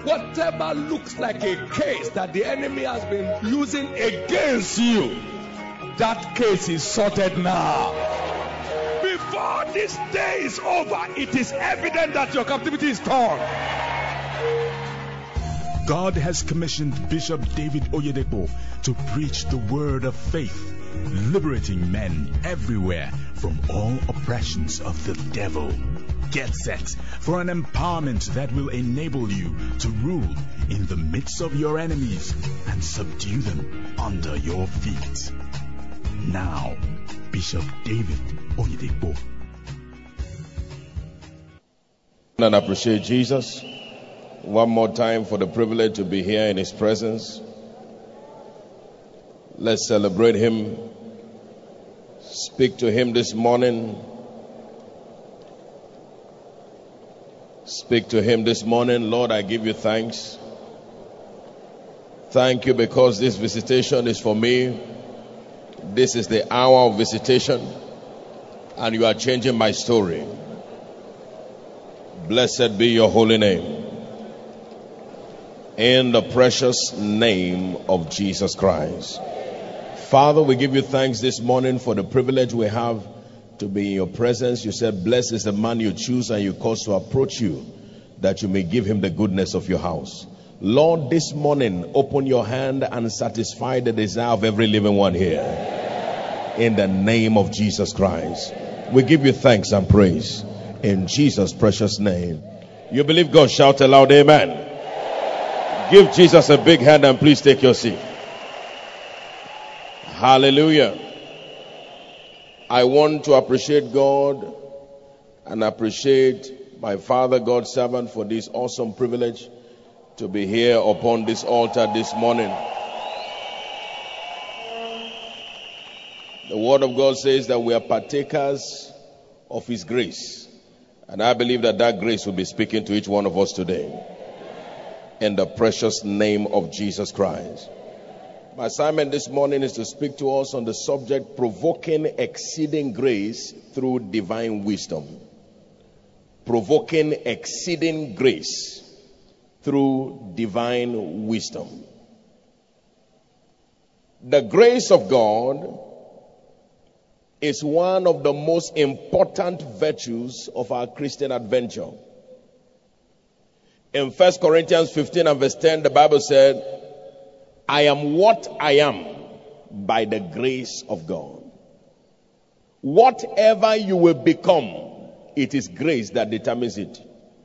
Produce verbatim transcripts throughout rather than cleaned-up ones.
whatever looks like a case that the enemy has been using against you, that case is sorted now. Before this day is over, it is evident that your captivity is torn. God has commissioned Bishop David Oyedepo to preach the word of faith, liberating men everywhere from all oppressions of the devil. Get set for an empowerment that will enable you to rule in the midst of your enemies and subdue them under your feet. Now, Bishop David Oyedepo. And appreciate Jesus one more time for the privilege to be here in his presence. Let's celebrate him. Speak to him this morning. Speak to him this morning. Lord, I give you thanks. Thank you because this visitation is for me. This is the hour of visitation, and you are changing my story. Blessed be your holy name. In the precious name of Jesus Christ. Father, we give you thanks this morning for the privilege we have to be in your presence. You said, blessed is the man you choose and you cause to approach you, that you may give him the goodness of your house. Lord, this morning, open your hand and satisfy the desire of every living one here. In the name of Jesus Christ. We give you thanks and praise. In Jesus' precious name. You believe God? Shout aloud, amen. Give Jesus a big hand and please take your seat. Hallelujah. I want to appreciate God and appreciate my Father, God's servant, for this awesome privilege to be here upon this altar this morning. The Word of God says that we are partakers of His grace. And I believe that that grace will be speaking to each one of us today. In the precious name of Jesus Christ. My assignment this morning is to speak to us on the subject, provoking exceeding grace through divine wisdom. Provoking exceeding grace through divine wisdom. The grace of God is one of the most important virtues of our Christian adventure. In First Corinthians fifteen and verse ten, the Bible said, I am what I am by the grace of God. Whatever you will become, it is grace that determines it.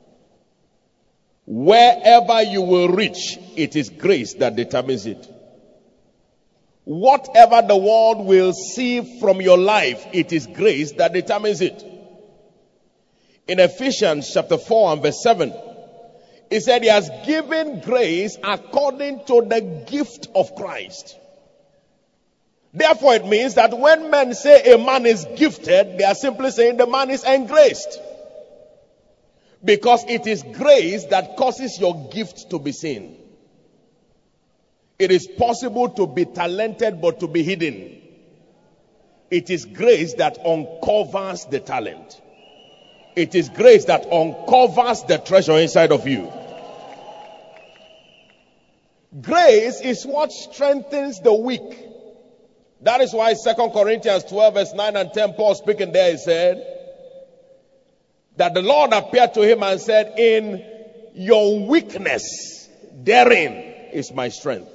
Wherever you will reach, it is grace that determines it. Whatever the world will see from your life, it is grace that determines it. In Ephesians chapter four and verse seven, he said he has given grace according to the gift of Christ. Therefore, it means that when men say a man is gifted, they are simply saying the man is engraced. Because it is grace that causes your gift to be seen. It is possible to be talented but to be hidden. It is grace that uncovers the talent. It is grace that uncovers the treasure inside of you. Grace is what strengthens the weak. That is why Second Corinthians twelve verse nine and ten, Paul speaking there, he said that the Lord appeared to him and said, in your weakness, therein is my strength.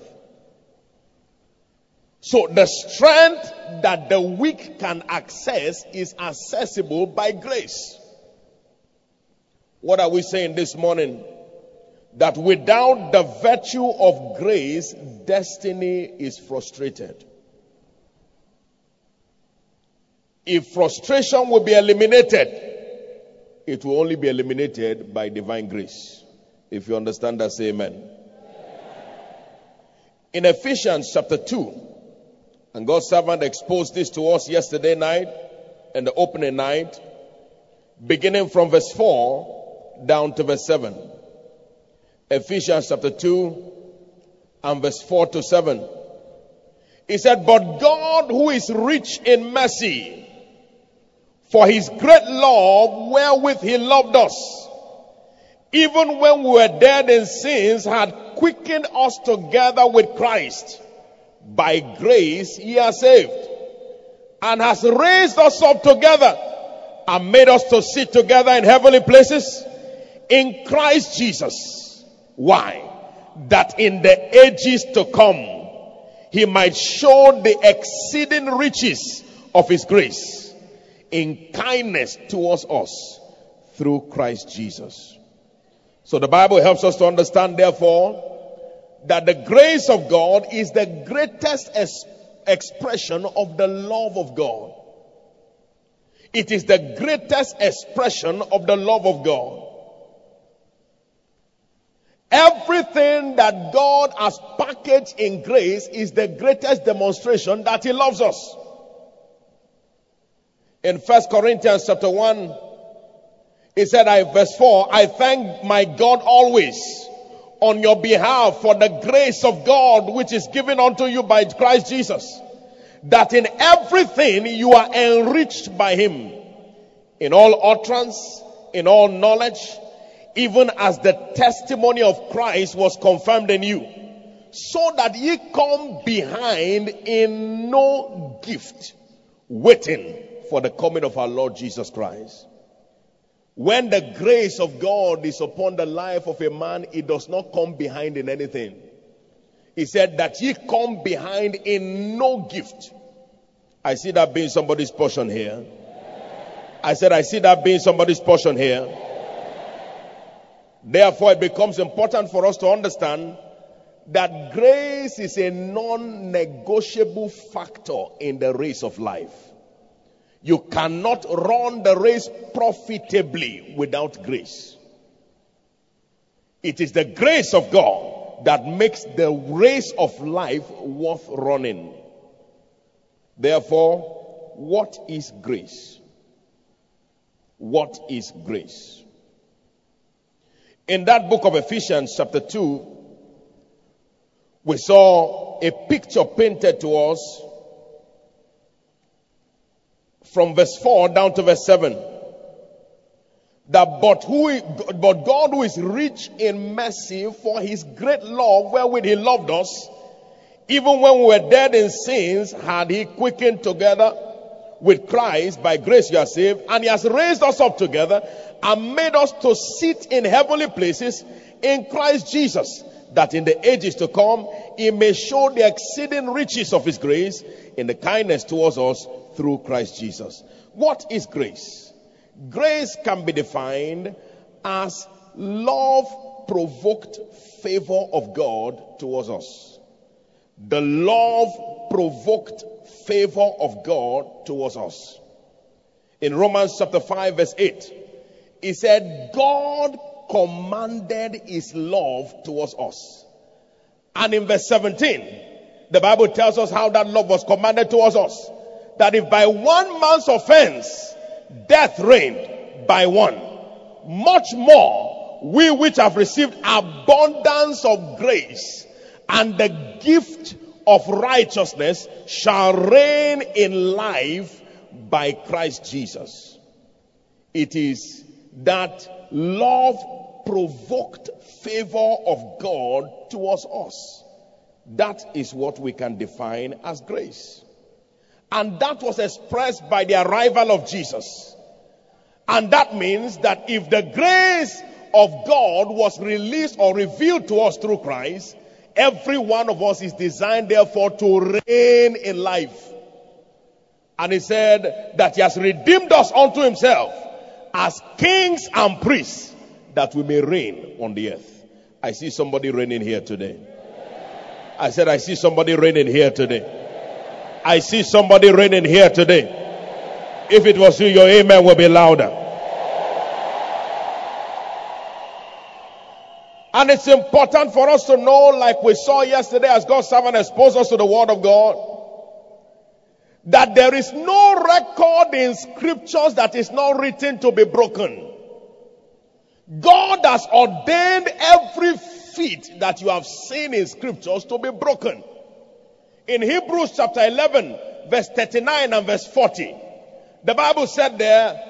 So the strength that the weak can access is accessible by grace. What are we saying this morning? That without the virtue of grace, destiny is frustrated. If frustration will be eliminated, it will only be eliminated by divine grace. If you understand that, say amen. In Ephesians chapter two, and God's servant exposed this to us yesterday night and the opening night, beginning from verse four down to verse seven. Ephesians chapter two and verse four to seven. He said, but God, who is rich in mercy, for his great love wherewith he loved us, even when we were dead in sins, had quickened us together with Christ. By grace ye are saved, and has raised us up together, and made us to sit together in heavenly places in Christ Jesus. Why? That in the ages to come, he might show the exceeding riches of his grace in kindness towards us through Christ Jesus. So the Bible helps us to understand, therefore, that the grace of God is the greatest es- expression of the love of God. It is the greatest expression of the love of God. Everything that God has packaged in grace is the greatest demonstration that he loves us. In First Corinthians chapter one, he said, I, verse four, I thank my God always on your behalf for the grace of God which is given unto you by Christ Jesus, that in everything you are enriched by him, in all utterance, in all knowledge, even as the testimony of Christ was confirmed in you, so that ye come behind in no gift, waiting for the coming of our Lord Jesus Christ. When the grace of God is upon the life of a man, it does not come behind in anything. He said that ye come behind in no gift. I see that being somebody's portion here. I said I see that being somebody's portion here. Therefore, it becomes important for us to understand that grace is a non-negotiable factor in the race of life. You cannot run the race profitably without grace. It is the grace of God that makes the race of life worth running. Therefore, what is grace? What is grace? In that book of Ephesians chapter two, we saw a picture painted to us from verse four down to verse seven. That but who, but God who is rich in mercy, for his great love wherewith he loved us, even when we were dead in sins, had he quickened together with Christ. By grace you are saved, and he has raised us up together and made us to sit in heavenly places in Christ Jesus, that in the ages to come he may show the exceeding riches of his grace in the kindness towards us through Christ Jesus. What is grace? Grace can be defined as love-provoked favor of God towards us. The love-provoked favor of God towards us. In Romans chapter five verse eight, he said, God commanded his love towards us. And in verse seventeen, the Bible tells us how that love was commanded towards us. That if by one man's offense death reigned by one, much more we which have received abundance of grace and the gift of righteousness shall reign in life by Christ Jesus. It is that love-provoked favor of God towards us. That is what we can define as grace. And that was expressed by the arrival of Jesus. And that means that if the grace of God was released or revealed to us through Christ, every one of us is designed therefore to reign in life. And he said that he has redeemed us unto himself as kings and priests, that we may reign on the earth. I see somebody reigning here today. I said I see somebody reigning here today. I see somebody reigning here today. If it was you, your amen will be louder. And it's important for us to know, like we saw yesterday as God's servant exposed us to the word of God, that there is no record in scriptures that is not written to be broken. God has ordained every feat that you have seen in scriptures to be broken. In Hebrews chapter eleven, verse thirty-nine and verse forty, the Bible said there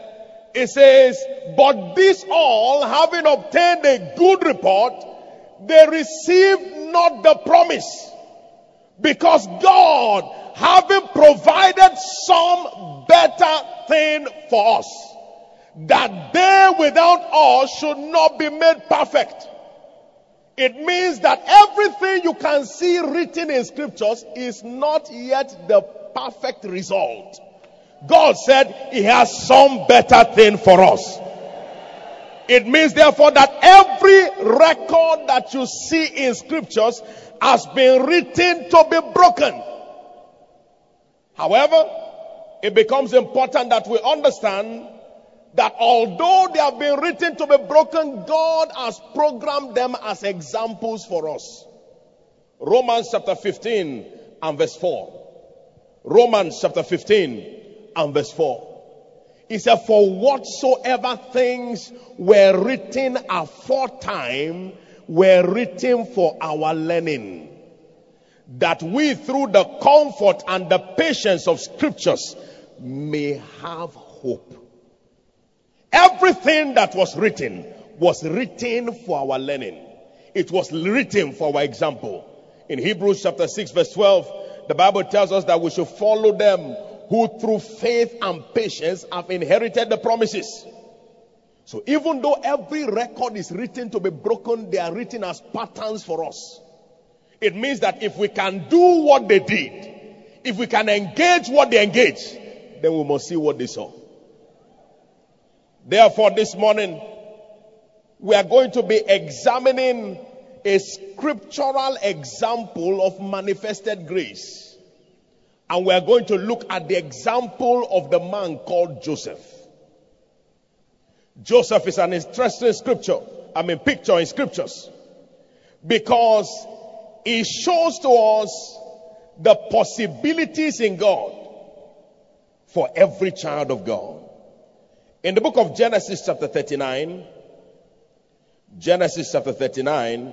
It says, but these all, having obtained a good report, they received not the promise, because God, having provided some better thing for us, that they without us should not be made perfect. It means that everything you can see written in scriptures is not yet the perfect result. God said he has some better thing for us. It means therefore that every record that you see in scriptures has been written to be broken. However, it becomes important that we understand that although they have been written to be broken, God has programmed them as examples for us. Romans chapter fifteen and verse four. Romans chapter fifteen and verse four. He said, for whatsoever things were written aforetime were written for our learning, that we through the comfort and the patience of scriptures may have hope. Everything that was written was written for our learning. It was written for our example. In Hebrews chapter six verse twelve, the Bible tells us that we should follow them who through faith and patience have inherited the promises. So even though every record is written to be broken, they are written as patterns for us. It means that if we can do what they did, if we can engage what they engaged, then we must see what they saw. Therefore, this morning, we are going to be examining a scriptural example of manifested grace. And we are going to look at the example of the man called Joseph. Joseph is an interesting scripture, I mean picture in scriptures, because it shows to us the possibilities in God for every child of God. In the book of Genesis chapter thirty-nine, Genesis chapter thirty-nine,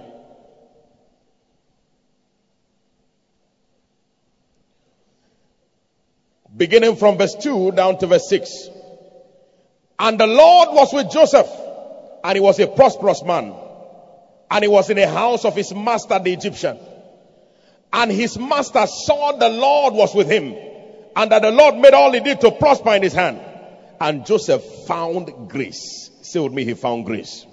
beginning from verse two down to verse six. And the Lord was with Joseph, and he was a prosperous man, and he was in the house of his master the Egyptian. And his master saw the Lord was with him, and that the Lord made all he did to prosper in his hand. And Joseph found grace. Say with me, he found grace.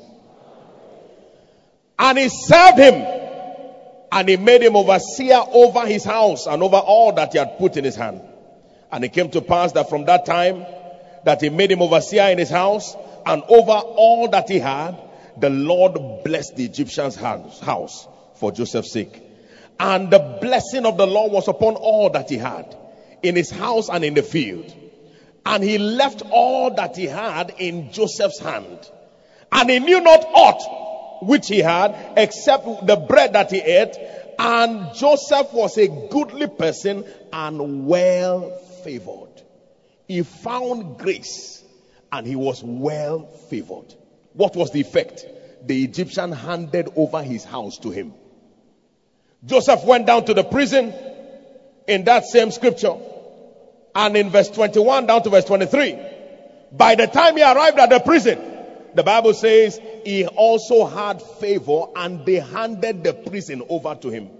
And he served him, and he made him overseer over his house and over all that he had put in his hand. And it came to pass that from that time that he made him overseer in his house and over all that he had, the Lord blessed the Egyptian's house for Joseph's sake. And the blessing of the Lord was upon all that he had in his house and in the field. And he left all that he had in Joseph's hand. And he knew not aught which he had except the bread that he ate. And Joseph was a goodly person and well favored. He found grace and he was well favored. What was the effect? The Egyptian handed over his house to him. Joseph went down to the prison in that same scripture. And in verse twenty-one down to verse twenty-three, by the time he arrived at the prison, the Bible says he also had favor and they handed the prison over to him.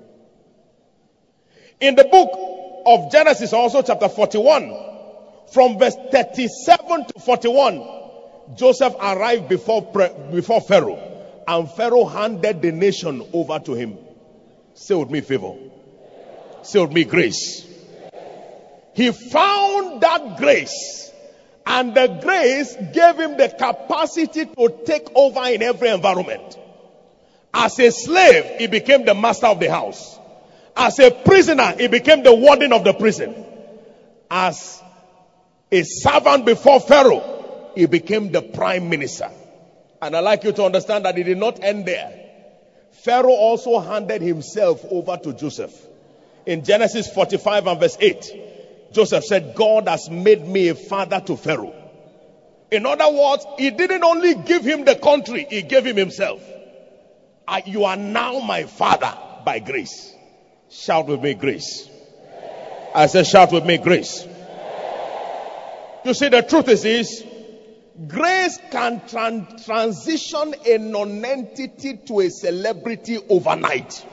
In the book of Genesis also chapter forty-one, from verse thirty-seven to forty-one, Joseph arrived before, before Pharaoh, and Pharaoh handed the nation over to him. Say with me, favor. Say with me, grace. He found that grace, and the grace gave him the capacity to take over in every environment. As a slave, he became the master of the house. As a prisoner, he became the warden of the prison. As a servant before Pharaoh, he became the prime minister. And I'd like you to understand that it did not end there. Pharaoh also handed himself over to Joseph. In Genesis forty-five and verse eight, Joseph said, God has made me a father to Pharaoh. In other words, he didn't only give him the country, he gave him himself. I, you are now my father by grace. Shout with me, grace. I said, shout with me, grace. You see, the truth is this, grace can tran- transition a non-entity to a celebrity overnight.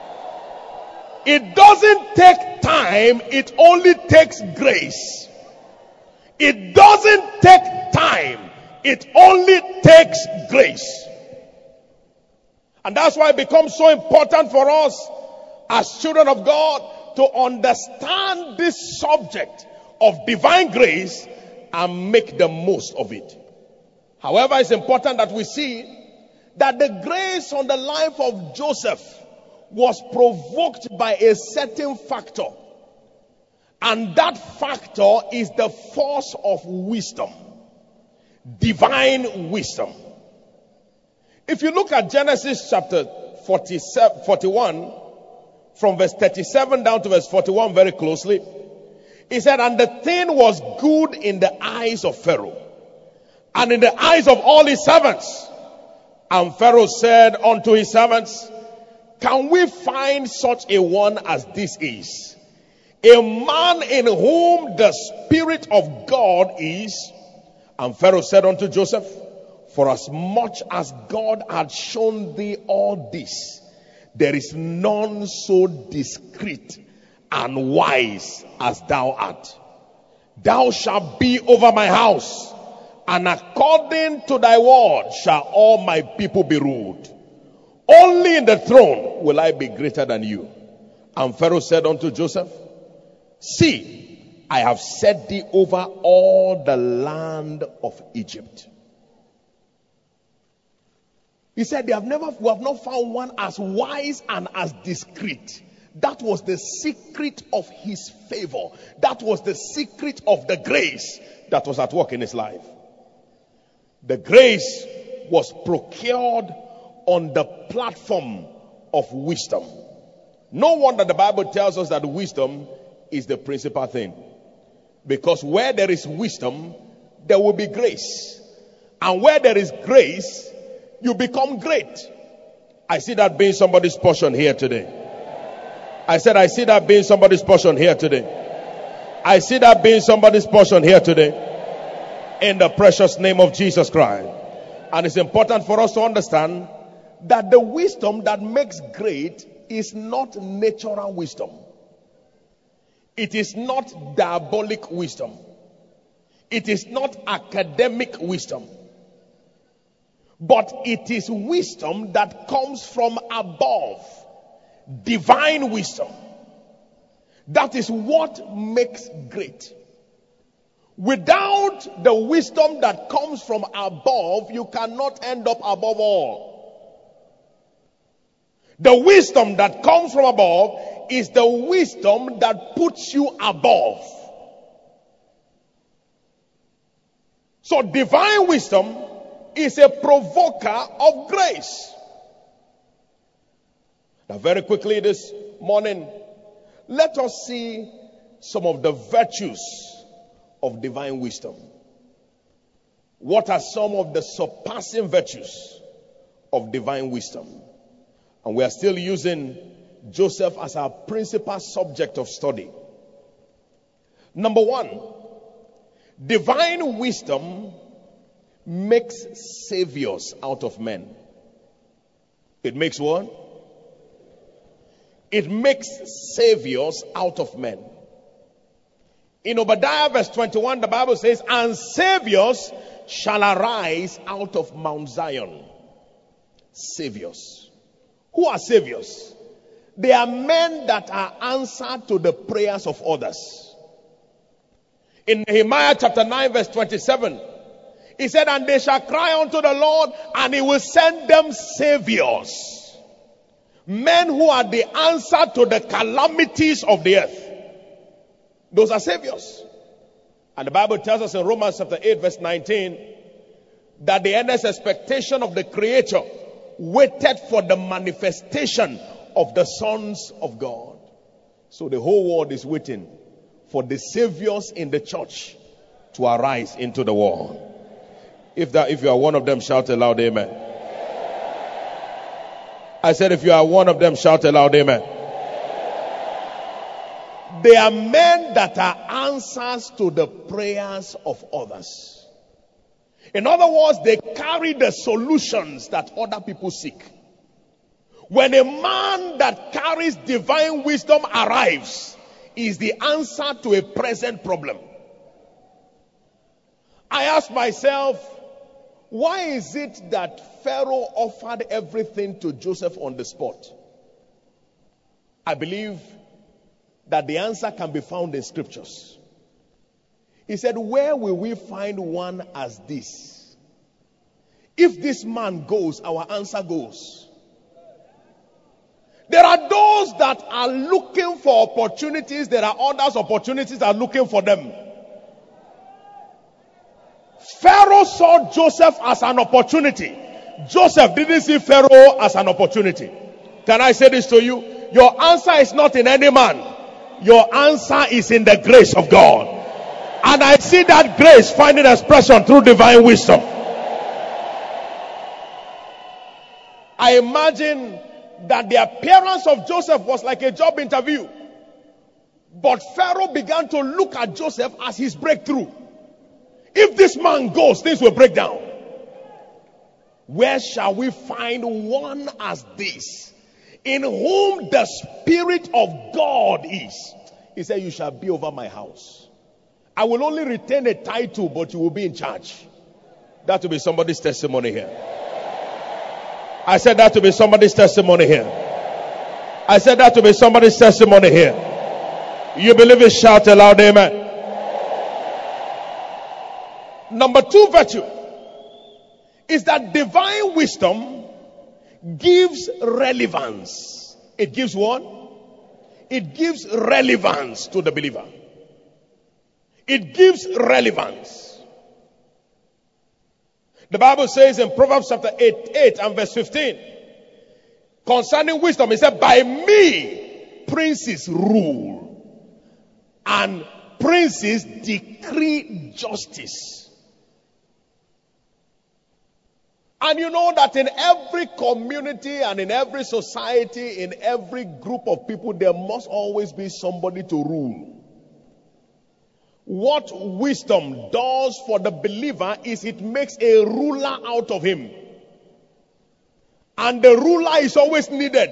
It doesn't take time, it only takes grace. It doesn't take time, it only takes grace. And that's why it becomes so important for us as children of God to understand this subject of divine grace and make the most of it. However, it's important that we see that the grace on the life of Joseph was provoked by a certain factor. And that factor is the force of wisdom. Divine wisdom. If you look at Genesis chapter forty-seven, forty-one, from verse thirty-seven down to verse forty-one very closely, he said, and the thing was good in the eyes of Pharaoh, and in the eyes of all his servants. And Pharaoh said unto his servants, can we find such a one as this is? A man in whom the Spirit of God is. And Pharaoh said unto Joseph, for as much as God had shown thee all this, there is none so discreet and wise as thou art. Thou shalt be over my house, and according to thy word shall all my people be ruled. Only in the throne will I be greater than you. And Pharaoh said unto Joseph, see, I have set thee over all the land of Egypt. He said, they have never, we have not found one as wise and as discreet. That was the secret of his favor. That was the secret of the grace that was at work in his life. The grace was procured on the platform of wisdom. No wonder the Bible tells us that wisdom is the principal thing. Because where there is wisdom, there will be grace. And where there is grace, you become great. I see that being somebody's portion here today. I said, I see that being somebody's portion here today. I see that being somebody's portion here today. In the precious name of Jesus Christ. And it's important for us to understand that the wisdom that makes great is not natural wisdom. It is not diabolic wisdom. It is not academic wisdom. But it is wisdom that comes from above. Divine wisdom. That is what makes great. Without the wisdom that comes from above, you cannot end up above all. The wisdom that comes from above is the wisdom that puts you above. So divine wisdom is a provoker of grace. Now, very quickly this morning, let us see some of the virtues of divine wisdom. What are some of the surpassing virtues of divine wisdom? And we are still using Joseph as our principal subject of study. Number one, divine wisdom makes saviors out of men. It makes what? It makes saviors out of men. In Obadiah verse twenty-one, the Bible says, and saviors shall arise out of Mount Zion. Saviors. Who are saviors? They are men that are answer to the prayers of others. In Nehemiah chapter nine verse twenty-seven, he said, and they shall cry unto the Lord, and he will send them saviors. Men who are the answer to the calamities of the earth. Those are saviors. And the Bible tells us in Romans chapter eight verse nineteen that the earnest expectation of the Creator waited for the manifestation of the sons of God. So the whole world is waiting for the saviors in the church to arise into the world. If that, if you are one of them, shout aloud, amen. I said, if you are one of them, shout aloud, amen. They are men that are answers to the prayers of others. In other words, they carry the solutions that other people seek. When a man that carries divine wisdom arrives, is the answer to a present problem. I ask myself, why is it that Pharaoh offered everything to Joseph on the spot? I believe that the answer can be found in scriptures. He said, where will we find one as this? If this man goes, our answer goes. There are those that are looking for opportunities. There are others, opportunities are looking for them. Pharaoh saw Joseph as an opportunity. Joseph didn't see Pharaoh as an opportunity. Can I say this to you? Your answer is not in any man. Your answer is in the grace of God. And I see that grace finding expression through divine wisdom. I imagine that the appearance of Joseph was like a job interview. But Pharaoh began to look at Joseph as his breakthrough. If this man goes, things will break down. Where shall we find one as this, in whom the Spirit of God is? He said, you shall be over my house. I will only retain a title, but you will be in charge. That will be somebody's testimony here. I said that to be somebody's testimony here. I said that to be somebody's testimony here. You believe it? Shout aloud, amen. Number two virtue is that divine wisdom gives relevance. It gives what? It gives relevance to the believer. It gives relevance. The Bible says in Proverbs chapter eight, eight and verse fifteen, concerning wisdom, it said, by me princes rule and princes decree justice. And you know that in every community and in every society, in every group of people, there must always be somebody to rule. What wisdom does for the believer is it makes a ruler out of him. And the ruler is always needed.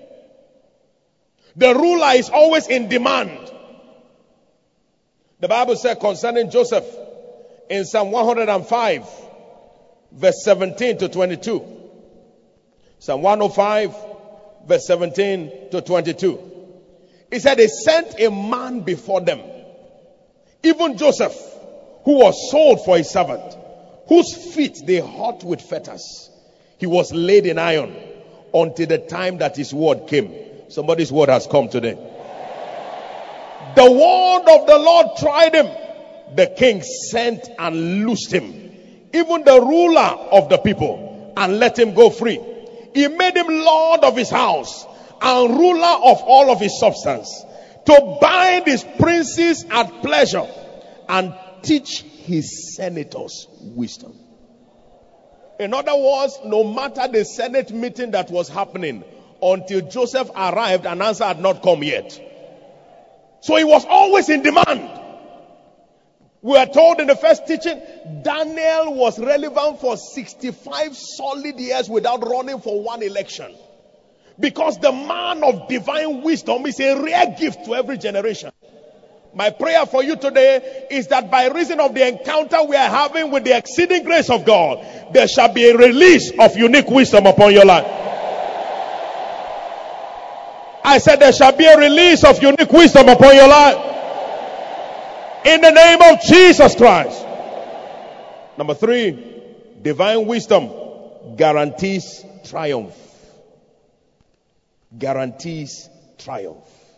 The ruler is always in demand. The Bible said concerning Joseph in Psalm one hundred five, verse seventeen to twenty-two. Psalm one oh five, verse seventeen to twenty-two. He said, he sent a man before them, even Joseph, who was sold for his servant, whose feet they hurt with fetters. He was laid in iron until the time that his word came. Somebody's word has come today. The word of the Lord tried him. The king sent and loosed him, even the ruler of the people, and let him go free. He made him lord of his house and ruler of all of his substance, to bind his princes at pleasure and teach his senators wisdom. In other words, no matter the Senate meeting that was happening, until Joseph arrived, an answer had not come yet. So he was always in demand. We are told in the first teaching, Daniel was relevant for sixty-five solid years without running for one election. Because the man of divine wisdom is a rare gift to every generation. My prayer for you today is that by reason of the encounter we are having with the exceeding grace of God, there shall be a release of unique wisdom upon your life. I said there shall be a release of unique wisdom upon your life. In the name of Jesus Christ. Number three, divine wisdom guarantees triumph. Guarantees triumph.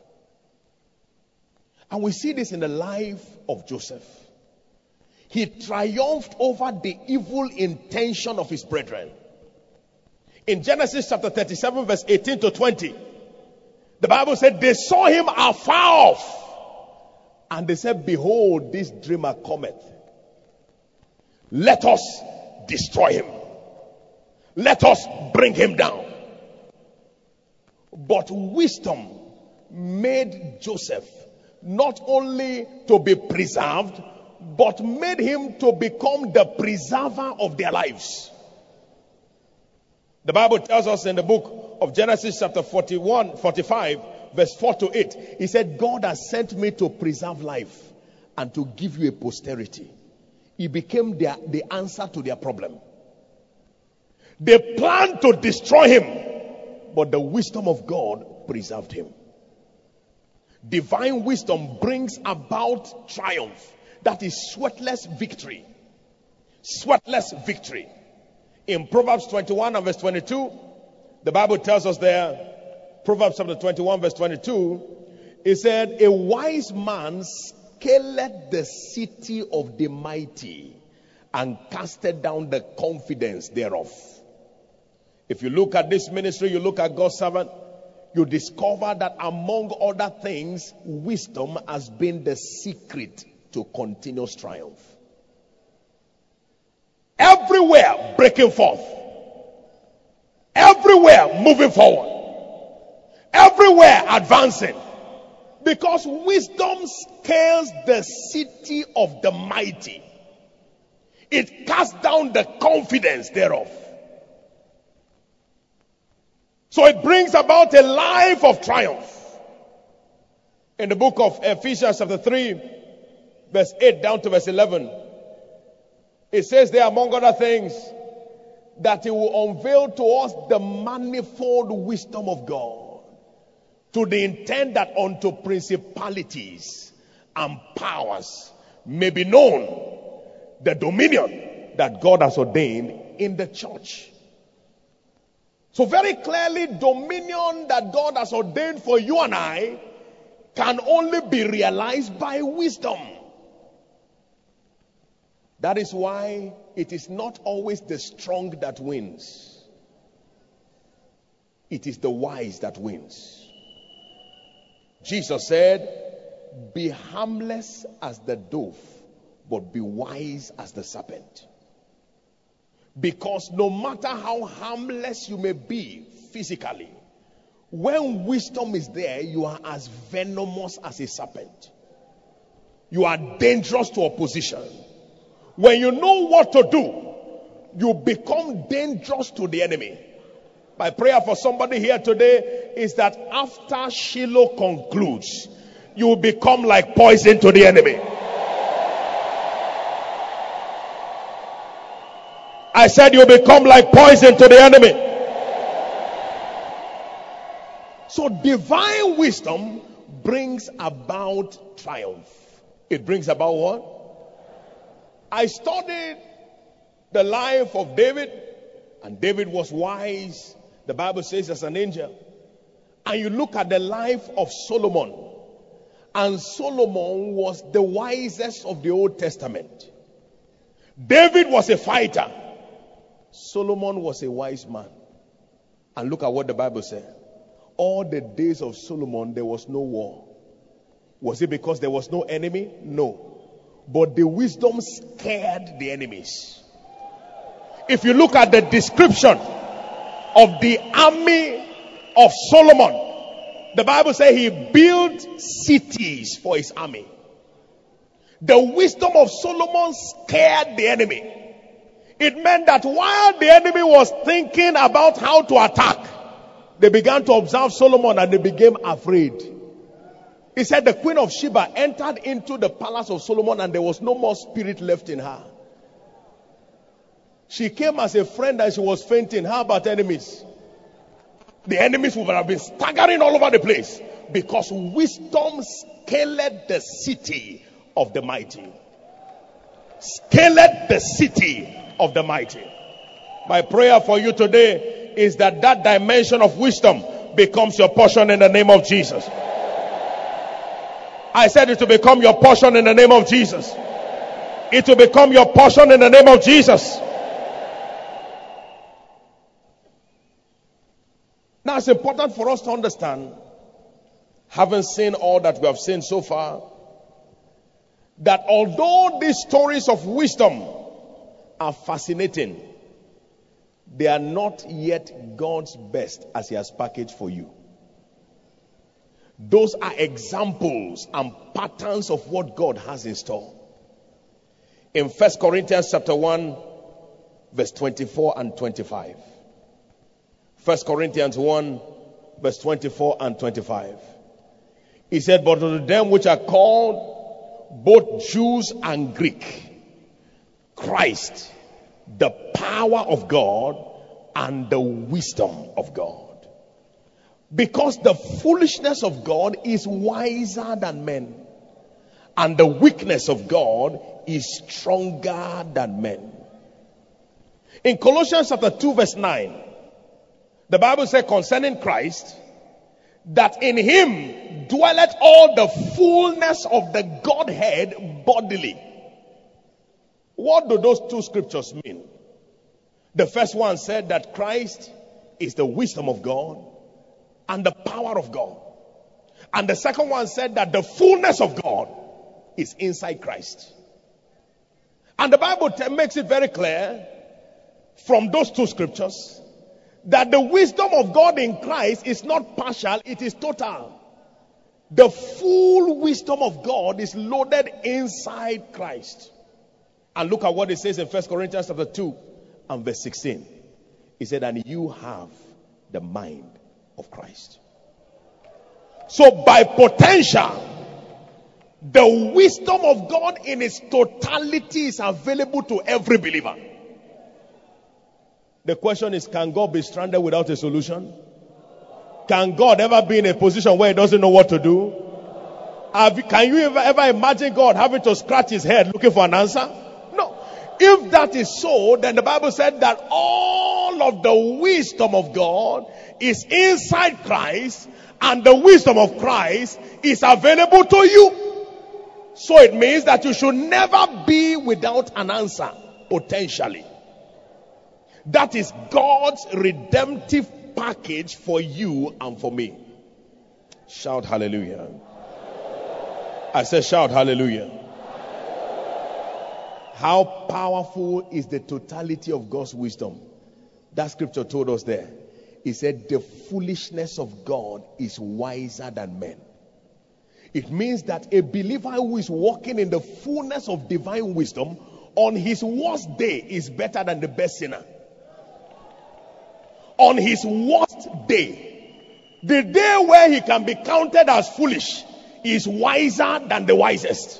And we see this in the life of Joseph. He triumphed over the evil intention of his brethren. In Genesis chapter thirty-seven, verse eighteen to twenty, the Bible said they saw him afar off. And they said, behold, this dreamer cometh. Let us destroy him. Let us bring him down. But wisdom made Joseph not only to be preserved, but made him to become the preserver of their lives. The Bible tells us in the book of Genesis chapter forty-one, forty-five, verse four to eight, he said, God has sent me to preserve life and to give you a posterity. He became their, the answer to their problem. They planned to destroy him, but the wisdom of God preserved him. Divine wisdom brings about triumph. That is sweatless victory. Sweatless victory. In Proverbs twenty-one and verse twenty-two, the Bible tells us there, Proverbs chapter twenty-one verse twenty-two, it said, a wise man scaled the city of the mighty and casted down the confidence thereof. If you look at this ministry, you look at God's servant, you discover that among other things, wisdom has been the secret to continuous triumph. Everywhere breaking forth. Everywhere moving forward. Everywhere advancing. Because wisdom scales the city of the mighty. It casts down the confidence thereof. So it brings about a life of triumph. In the book of Ephesians chapter three, verse eight down to verse eleven, it says there, among other things, that he will unveil to us the manifold wisdom of God, to the intent that unto principalities and powers may be known the dominion that God has ordained in the church. So very clearly, dominion that God has ordained for you and I can only be realized by wisdom. That is why it is not always the strong that wins. It is the wise that wins. Jesus said, be harmless as the dove, but be wise as the serpent. Because no matter how harmless you may be physically, when wisdom is there, you are as venomous as a serpent. You are dangerous to opposition. When you know what to do, you become dangerous to the enemy. My prayer for somebody here today is that after Shiloh concludes, you will become like poison to the enemy. I said you become like poison to the enemy. So divine wisdom brings about triumph. It brings about what? I studied the life of David, and David was wise. The Bible says as an angel. And you look at the life of Solomon, and Solomon was the wisest of the Old Testament. David was a fighter. Solomon was a wise man. And look at what the Bible said. All the days of Solomon, there was no war. Was it because there was no enemy? No. But the wisdom scared the enemies. If you look at the description of the army of Solomon, the Bible says he built cities for his army. The wisdom of Solomon scared the enemy. It meant that while the enemy was thinking about how to attack, they began to observe Solomon and they became afraid. He said the queen of Sheba entered into the palace of Solomon and there was no more spirit left in her. She came as a friend and she was fainting. How about enemies? The enemies would have been staggering all over the place because wisdom scaled the city of the mighty. Scaled the city of the mighty. My prayer for you today is that that dimension of wisdom becomes your portion in the name of Jesus. I said it will become your portion in the name of Jesus. It will become your portion in the name of Jesus. Now it's important for us to understand, having seen all that we have seen so far, that although these stories of wisdom are fascinating, they are not yet God's best as he has packaged for you. Those are examples and patterns of what God has in store. in First Corinthians chapter one, verse twenty-four and twenty-five. First Corinthians one, verse twenty-four and twenty-five. He said, but to them which are called, both Jews and Greek, Christ, the power of God and the wisdom of God. Because the foolishness of God is wiser than men, and the weakness of God is stronger than men. In Colossians chapter two, verse nine, the Bible says concerning Christ, that in him dwelleth all the fullness of the Godhead bodily. What do those two scriptures mean? The first one said that Christ is the wisdom of God and the power of God. And the second one said that the fullness of God is inside Christ. And the Bible t- makes it very clear from those two scriptures that the wisdom of God in Christ is not partial, it is total. The full wisdom of God is loaded inside Christ. And look at what it says in First Corinthians chapter two and verse sixteen. He said, and you have the mind of Christ. So by potential, the wisdom of God in its totality is available to every believer. The question is, can God be stranded without a solution? Can God ever be in a position where he doesn't know what to do? Have, can you ever, ever imagine God having to scratch his head looking for an answer? No. If that is so, then the Bible said that all of the wisdom of God is inside Christ, and the wisdom of Christ is available to you. So it means that you should never be without an answer, potentially. That is God's redemptive package for you and for me. Shout hallelujah. I said shout hallelujah. How powerful is the totality of God's wisdom? That scripture told us there. He said the foolishness of God is wiser than men. It means that a believer who is walking in the fullness of divine wisdom on his worst day is better than the best sinner. On his worst day, the day where he can be counted as foolish, is wiser than the wisest.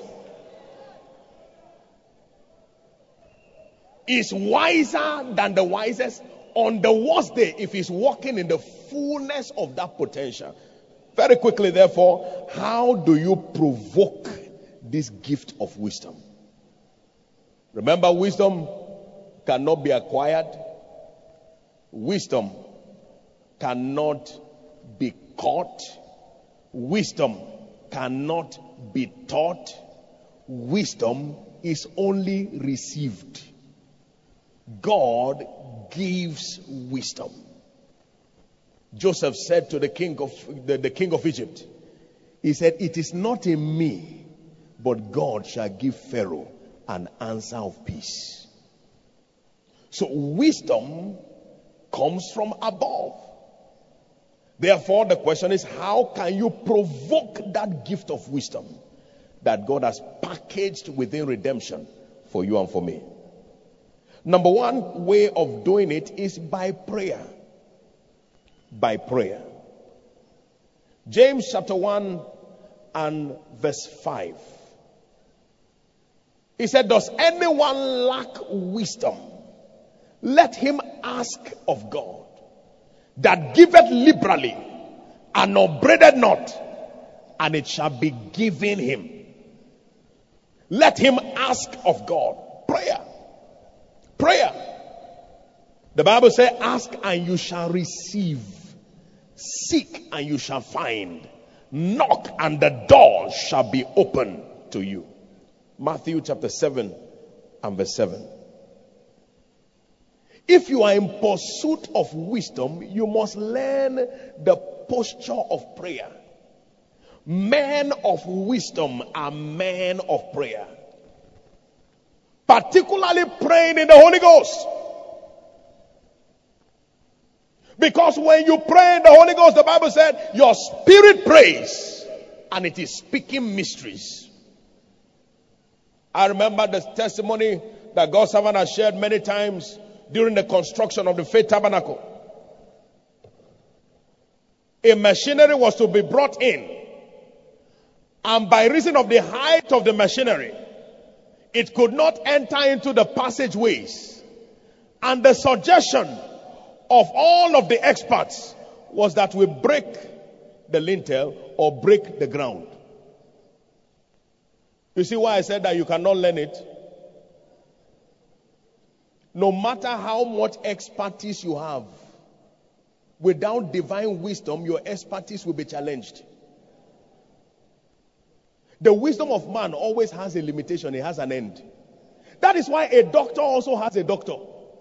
Is wiser than the wisest on the worst day if he's walking in the fullness of that potential. Very quickly, therefore, how do you provoke this gift of wisdom? Remember, wisdom cannot be acquired. Wisdom cannot be caught. Wisdom cannot be taught. Wisdom is only received. God gives wisdom. Joseph said to the king of the, the king of Egypt, he said, it is not in me, but God shall give Pharaoh an answer of peace. So wisdom comes from above. Therefore, the question is, how can you provoke that gift of wisdom that God has packaged within redemption for you and for me? Number one way of doing it is by prayer. By prayer. James chapter one and verse five. He said, does anyone lack wisdom? Let him ask of God, that giveth liberally and upbraideth not, and it shall be given him. Let him ask of God. Prayer. Prayer. The Bible says, ask and you shall receive. Seek and you shall find. Knock and the door shall be open to you. Matthew chapter seven and verse seven. If you are in pursuit of wisdom, you must learn the posture of prayer. Men of wisdom are men of prayer. Particularly praying in the Holy Ghost. Because when you pray in the Holy Ghost, the Bible said, your spirit prays and it is speaking mysteries. I remember the testimony that God's servant has shared many times during the construction of the Faith Tabernacle. A machinery was to be brought in, and by reason of the height of the machinery, it could not enter into the passageways. And the suggestion of all of the experts was that we break the lintel or break the ground. You see why I said that you cannot learn it? No matter how much expertise you have, without divine wisdom, your expertise will be challenged. The wisdom of man always has a limitation, it has an end. That is why a doctor also has a doctor.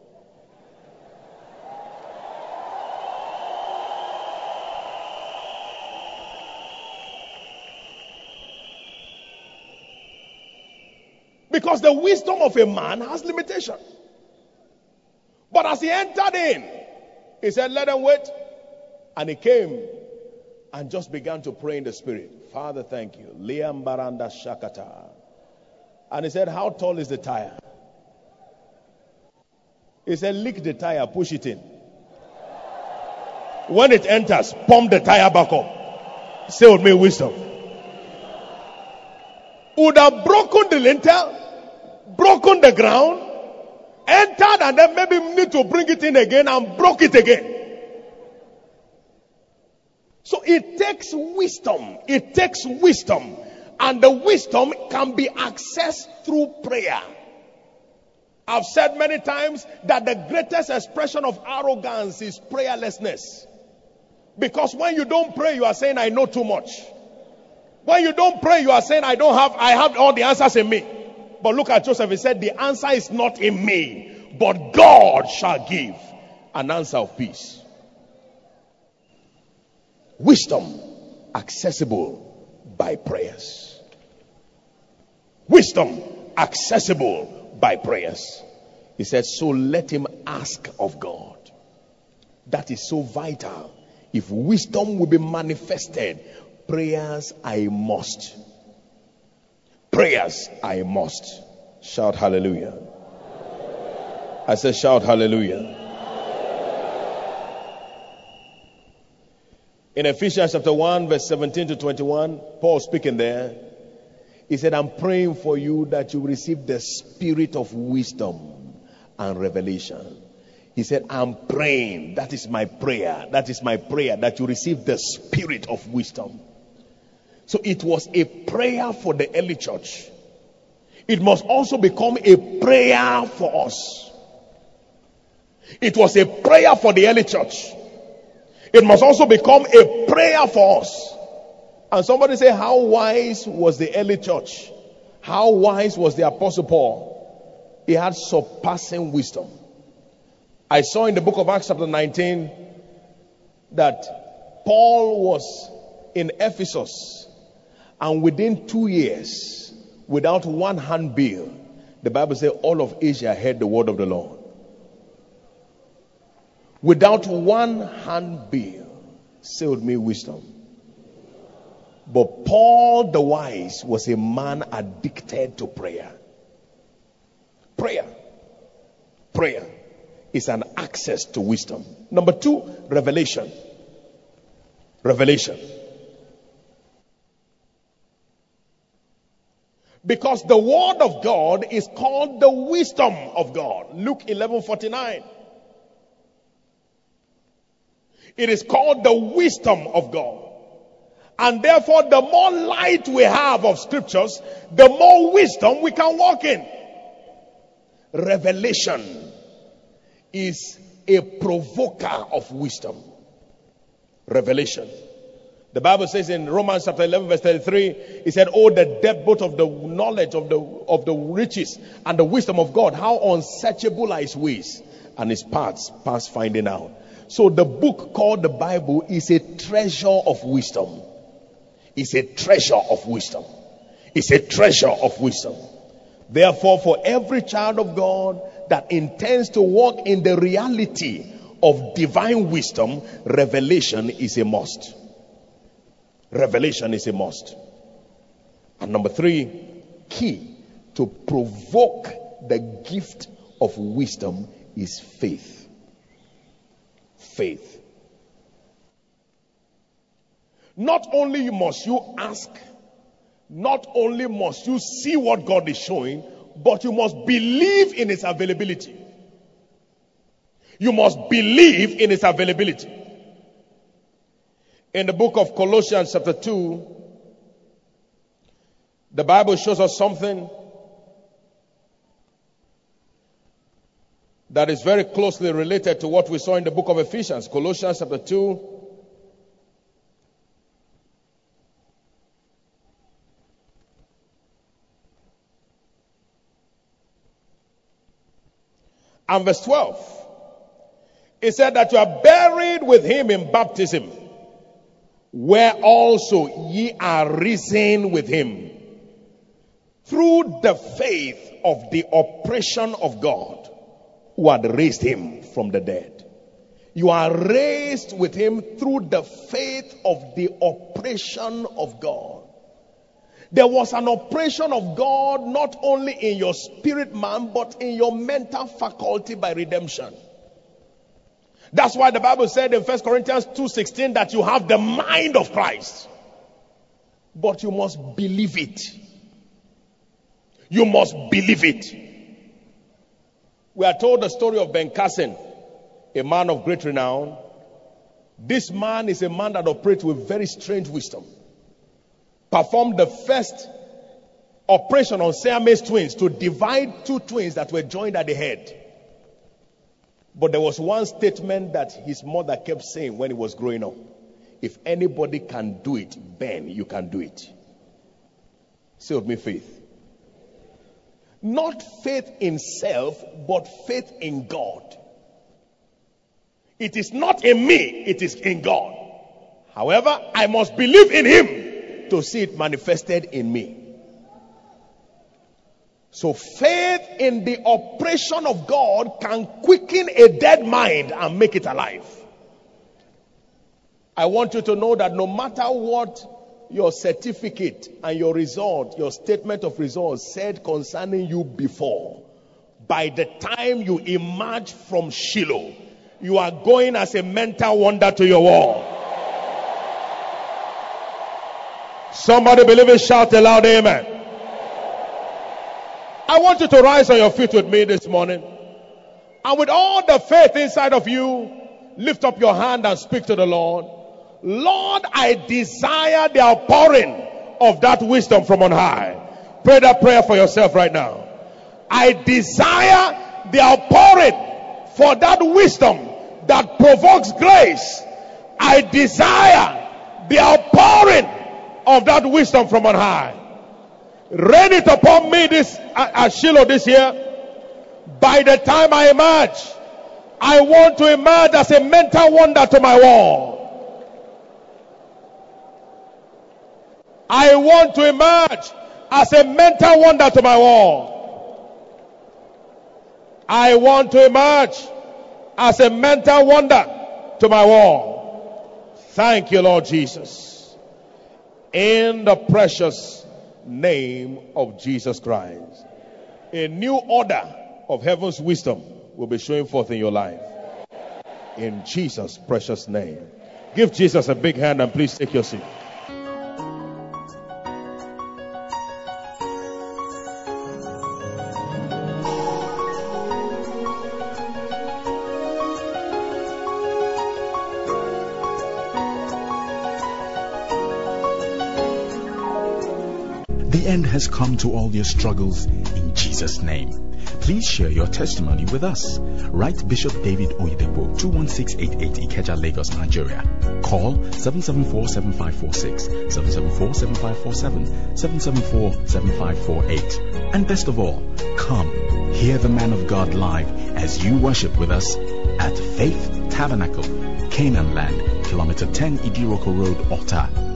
Because the wisdom of a man has limitation. But as he entered in, he said, let them wait. And he came and just began to pray in the spirit. Father, thank you. Liam Baranda Shakata. And he said, how tall is the tire? He said, lick the tire, push it in. When it enters, pump the tire back up. Say with me, wisdom. Would have broken the lintel, broken the ground, entered, and then maybe need to bring it in again and broke it again. So it takes wisdom. It takes wisdom. And the wisdom can be accessed through prayer. I've said many times that the greatest expression of arrogance is prayerlessness. Because when you don't pray, you are saying, I know too much. When you don't pray, you are saying, I don't have, I have all the answers in me. But look at Joseph. He said, the answer is not in me, but God shall give an answer of peace. Wisdom accessible by prayers. Wisdom accessible by prayers. He said, so let him ask of God. That is so vital. If wisdom will be manifested, prayers I must. Prayers I must. Shout hallelujah. I said shout hallelujah. In Ephesians chapter one verse seventeen to twenty-one, Paul speaking there, he said, I'm praying for you that you receive the spirit of wisdom and revelation. He said, I'm praying, that is my prayer, that is my prayer, that you receive the spirit of wisdom. So it was a prayer for the early church. It must also become a prayer for us. It was a prayer for the early church. It must also become a prayer for us. And somebody say, how wise was the early church? How wise was the Apostle Paul? He had surpassing wisdom. I saw in the book of Acts chapter nineteen that Paul was in Ephesus, and within two years, without one handbill, the Bible says all of Asia heard the word of the Lord. Without one handbill, say with me, wisdom. But Paul the wise was a man addicted to prayer. Prayer. Prayer is an access to wisdom. Number two, revelation. Revelation. Because the word of God is called the wisdom of God. Luke eleven forty-nine. It is called the wisdom of God. And therefore, the more light we have of scriptures, the more wisdom we can walk in. Revelation is a provoker of wisdom. Revelation. The Bible says in Romans chapter eleven verse thirty-three, it said, oh, the depth both of the knowledge of the of the riches and the wisdom of God, how unsearchable are his ways and his paths past finding out. So the book called the Bible is a treasure of wisdom. It's a treasure of wisdom. It's a treasure of wisdom. Therefore, for every child of God that intends to walk in the reality of divine wisdom, revelation is a must. Revelation is a must. And number three, key to provoke the gift of wisdom is faith. Faith. Not only must you ask, not only must you see what God is showing, but you must believe in its availability. You must believe in its availability. In the book of Colossians chapter two, the Bible shows us something that is very closely related to what we saw in the book of Ephesians. Colossians chapter two. And verse twelve. It said that you are buried with him in baptism, where also ye are risen with him through the faith of the operation of God, who had raised him from the dead. You are raised with him through the faith of the operation of God. There was an operation of God not only in your spirit man, but in your mental faculty by redemption. That's why the Bible said in First Corinthians two sixteen that you have the mind of Christ. But you must believe it. You must believe it. We are told the story of Ben Carson, a man of great renown. This man is a man that operates with very strange wisdom. Performed the first operation on Siamese twins to divide two twins that were joined at the head. But there was one statement that his mother kept saying when he was growing up. If anybody can do it, Ben, you can do it. Say with me, faith. Not faith in self, but faith in God. It is not in me, it is in God. However, I must believe in him to see it manifested in me. So faith in the operation of God can quicken a dead mind and make it alive. I want you to know that no matter what your certificate and your result, your statement of results said concerning you before, by the time you emerge from Shiloh, you are going as a mental wonder to your wall. Somebody believe it, shout aloud, amen. I want you to rise on your feet with me this morning. And with all the faith inside of you, lift up your hand and speak to the Lord. Lord, I desire the outpouring of that wisdom from on high. Pray that prayer for yourself right now. I desire the outpouring for that wisdom that provokes grace. I desire the outpouring of that wisdom from on high. Rain it upon me this at Shiloh this year. By the time I emerge, I want to emerge as a mental wonder to my wall. I want to emerge as a mental wonder to my wall. I want to emerge as a mental wonder to my wall. Thank you, Lord Jesus. In the precious name of Jesus Christ, a new order of heaven's wisdom will be showing forth in your life. In Jesus' precious name. Give Jesus a big hand and please take your seat. The end has come to all your struggles in Jesus' name. Please share your testimony with us. Write Bishop David Oyedepo, two one six eight eight Ikeja, Lagos, Nigeria. Call seven seven four, seven five four six, seven seven four, seven five four seven, seven seven four, seven five four eight. And best of all, come hear the man of God live as you worship with us at Faith Tabernacle, Canaan Land, Kilometer ten Idiroko Road, Ota.